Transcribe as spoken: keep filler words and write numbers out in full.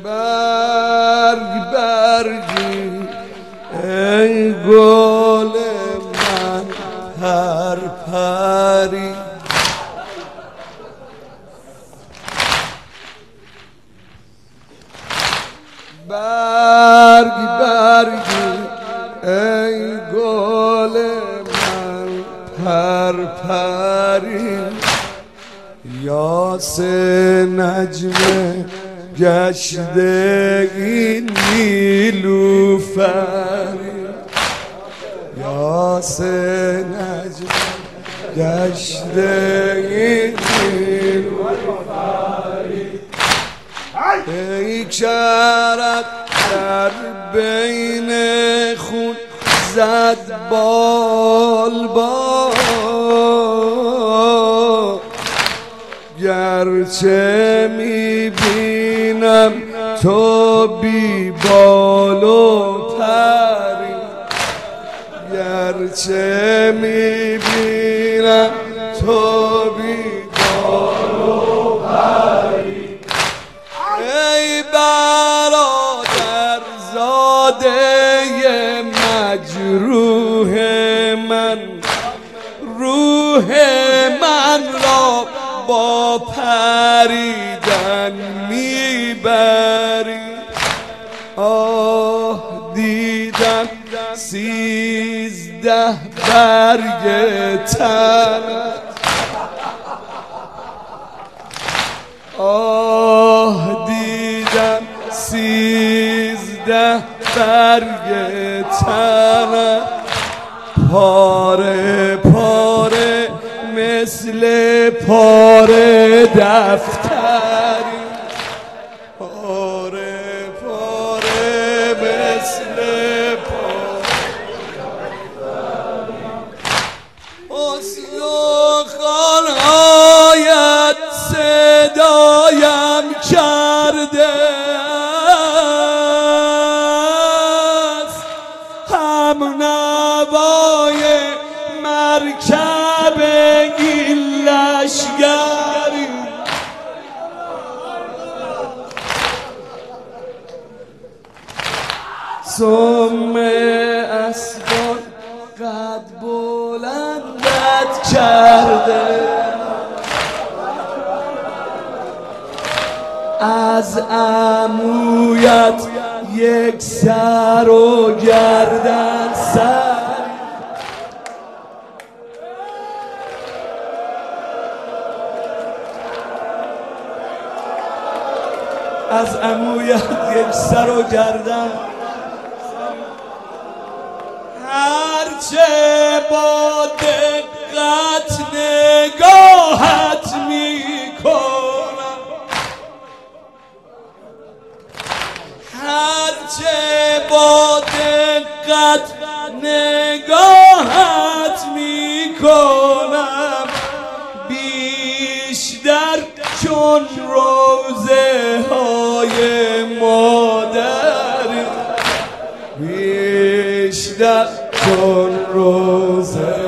برگ برگی ای گل من هر پری، برگ برگی ای گل من پر پری، یاس نجم گشتگی نیلوفری، یاس نجم گشتگی نیلوفری، ای کرد در بین خون زد بال بال، گرچه میبینم تو بی بال و پری، گرچه میبینم تو بی بال و پری، ای برادر زاده مجروح من، روح من را با پریدن میبری، آه دیدم سیزده برگ تنت، آه دیدم سیزده برگ تنت، پاره پاره مثل پاره دفتری، پاره پاره مثل پاره دفتری، استخوان‌هایت صدایم کرده است، هم نوای مرکب این لشگری، سم اسبان قد بلندت کرده، از عمویت یک سر و گردن سر، از عمویت یک سر و گردن، هرچه با دقت نگاهت میکنم، هرچه با دقت نگاهت میکنم، بیشتر چون روزه های مادر، بیشتر چون روزه